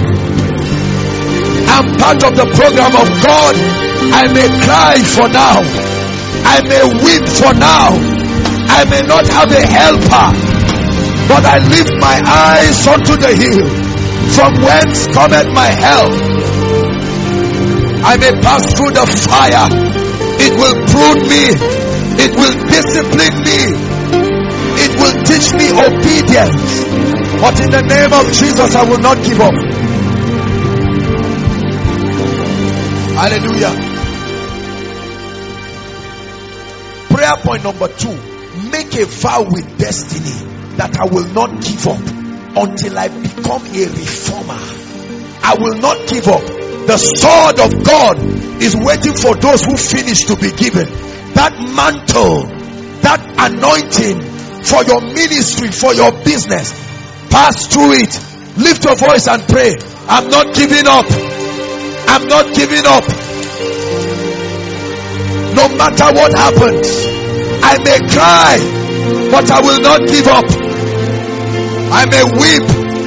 I'm part of the program of God. I may cry for now. I may weep for now. I may not have a helper, but I lift my eyes unto the hill, from whence cometh my help. I may pass through the fire. It will prune me. It will discipline me. It will teach me obedience. But in the name of Jesus, I will not give up. Hallelujah. Prayer point number two. Make a vow with destiny that I will not give up until I become a reformer. I will not give up. The sword of God is waiting for those who finish to be given. That mantle, that anointing for your ministry, for your business, pass through it. Lift your voice and pray. I'm not giving up. I'm not giving up. No matter what happens, I may cry, but I will not give up. I may weep.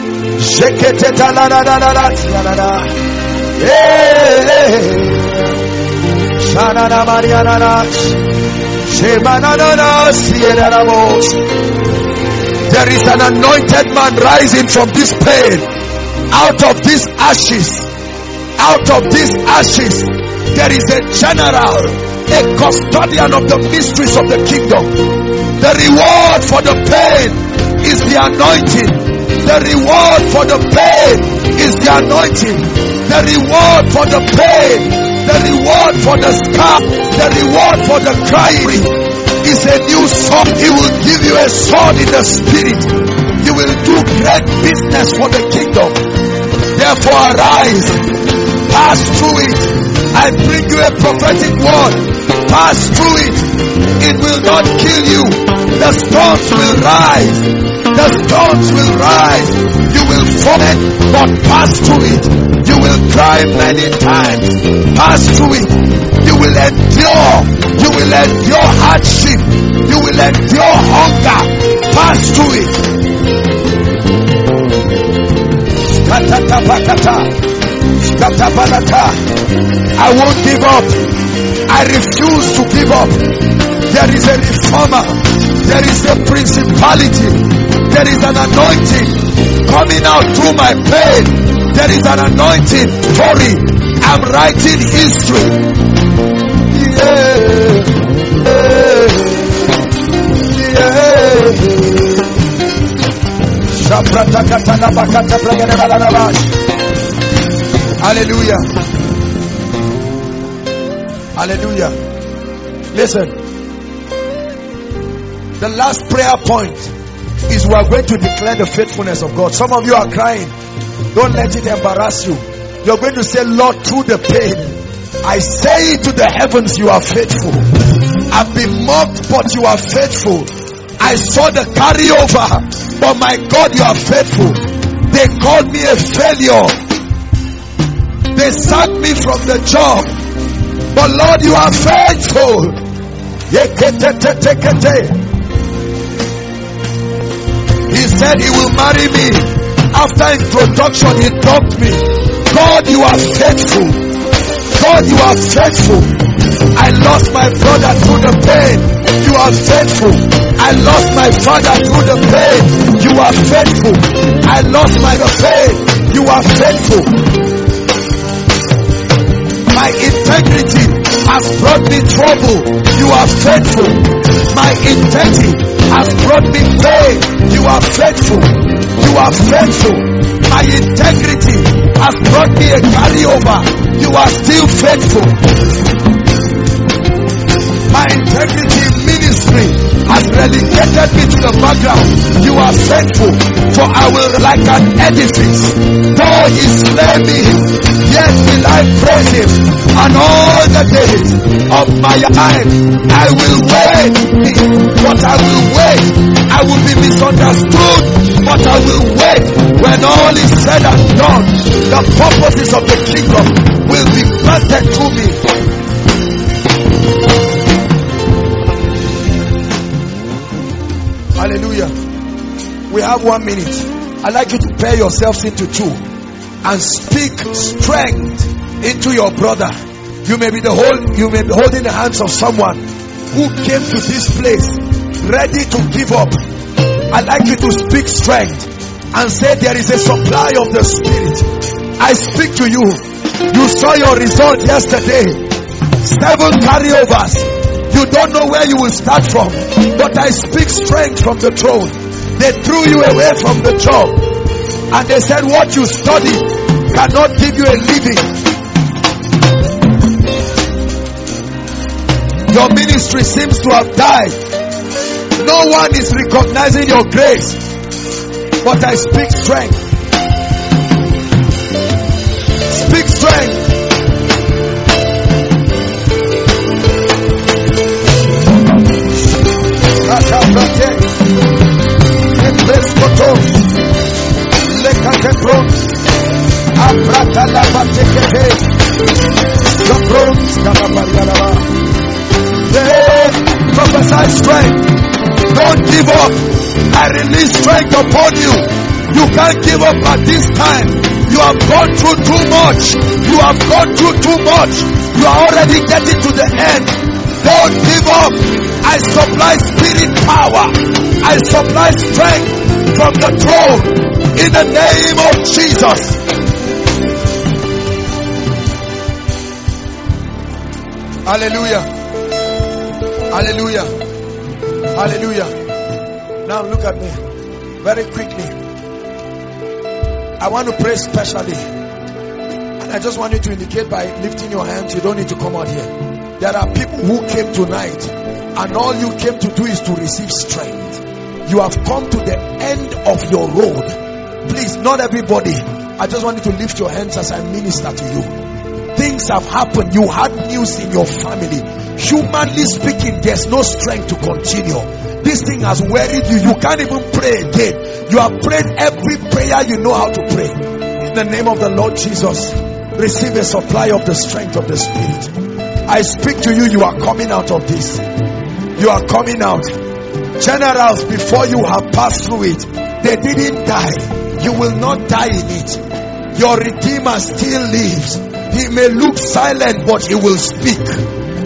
There is an anointed man rising from this pain. Out of these ashes, out of these ashes, there is a general, a custodian of the mysteries of the kingdom. The reward for the pain is the anointing. The reward for the pain is the anointing. The reward for the pain, the reward for the scar, the reward for the crying is a new sword. He will give you a sword in the spirit. You will do great business for the kingdom. Therefore arise, pass through it. I bring you a prophetic word. Pass through it. It will not kill you. The storms will rise. The storms will rise. You will vomit, but pass through it. You will cry many times. Pass through it. You will endure. You will endure hardship. You will endure hunger. Pass through it. I won't give up. I refuse to give up. There is a reformer. There is a principality. There is an anointing coming out through my pain. There is an anointing. Hurry. I'm writing history. Yeah. Hallelujah. Hallelujah. Listen. The last prayer point is we are going to declare the faithfulness of God. Some of you are crying. Don't let it embarrass you. You're going to say, Lord, through the pain, I say to the heavens, you are faithful. I've been mocked, but you are faithful. I saw the carryover, but my God, you are faithful. They called me a failure. They sacked me from the job, but Lord, you are faithful. He said he will marry me. After introduction, he dumped me. God, you are faithful. God, you are faithful. I lost my brother through the pain. You are faithful. I lost my father through the pain. You are faithful. I lost my faith. You are faithful. My integrity has brought me trouble. You are faithful. My integrity has brought me pain. You are faithful. You are faithful. My integrity has brought me a carryover. You are still faithful. My integrity in ministry has relegated me to the background. You are faithful. For I will like an edifice. Though he slay me, yet will I praise him. And all the days of my life I will wait. But I will wait. I will be misunderstood, but I will wait. When all is said and done, the purposes of the kingdom will be granted to me. Hallelujah. We have one minute. I'd like you to pair yourselves into two and speak strength into your brother. You may be the whole, you may be holding the hands of someone who came to this place ready to give up. I'd like you to speak strength and say there is a supply of the Spirit. I speak to you. You saw your result yesterday. Seven carryovers. You don't know where you will start from, but I speak strength from the throne. They threw you away from the job and they said what you studied cannot give you a living. Your ministry seems to have died. No one is recognizing your grace, but I speak strength. Speak strength. Prophesy strength. Don't give up. I release strength upon you. You can't give up at this time. You have gone through too much. You have gone through too much. You are already getting to the end. Don't give up. I supply spirit power. I supply strength from the throne in the name of Jesus. Hallelujah. Hallelujah. Hallelujah. Now look at me very quickly. I want to pray specially, and I just want you to indicate by lifting your hands. You don't need to come out here. There are people who came tonight and all you came to do is to receive strength. You have come to the end of your road. Please, not everybody. I just want you to lift your hands as I minister to you. Things have happened. You had news in your family. Humanly speaking, there's no strength to continue. This thing has worried you. You can't even pray again. You have prayed every prayer you know how to pray. In the name of the Lord Jesus, receive a supply of the strength of the Spirit. I speak to you. You are coming out of this. You are coming out. Generals before you have passed through it. They didn't die. You will not die in it. Your Redeemer still lives. He may look silent, but he will speak. He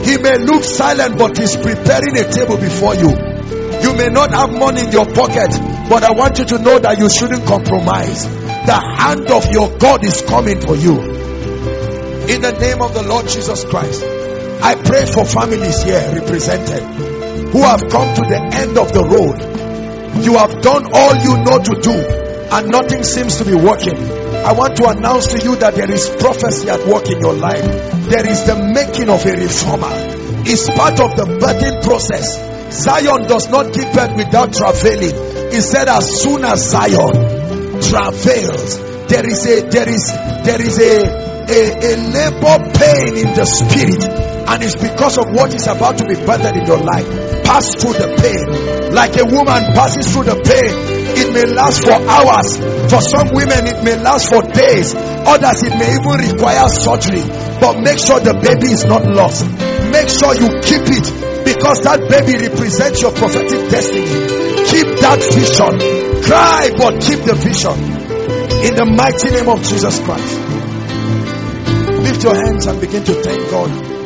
He may look silent, but he's preparing a table before you. You may not have money in your pocket, but I want you to know that you shouldn't compromise. The hand of your God is coming for you. In the name of the Lord Jesus Christ, I pray for families here represented who have come to the end of the road. You have done all you know to do and nothing seems to be working. I want to announce to you that there is prophecy at work in your life. There is the making of a reformer. It's part of the birthing process. Zion does not give birth without travailing. He said as soon as Zion travails, there is a there is there is a a, a labor pain in the spirit, and it's because of what is about to be birthed in your life. Pass through the pain like a woman passes through the pain. It may last for hours. For some women it may last for days. Others it may even require surgery. But make sure the baby is not lost. Make sure you keep it, because that baby represents your prophetic destiny. Keep that vision. Cry, but keep the vision. In the mighty name of Jesus Christ. Lift your hands and begin to thank God.